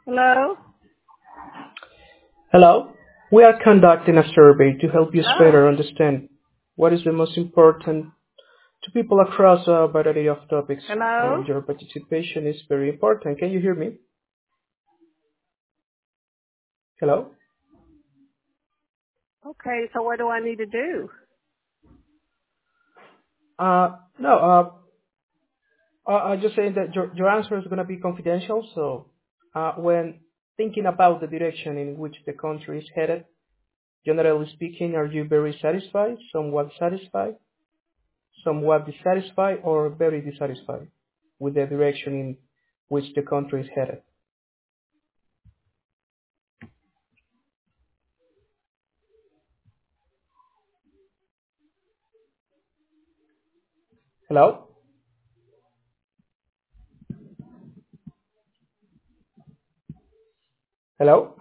Hello? Hello. We are conducting a survey to help you Oh, better understand what is the most important to people across a variety of topics. hello? Your participation is very important. Can you hear me? Hello? Okay, so what do I need to do? No, I'm just saying that your answer is going to be confidential. So, when thinking about the direction in which the country is headed, generally speaking, are you very satisfied, somewhat dissatisfied, or very dissatisfied with the direction in which the country is headed? Hello? Hello?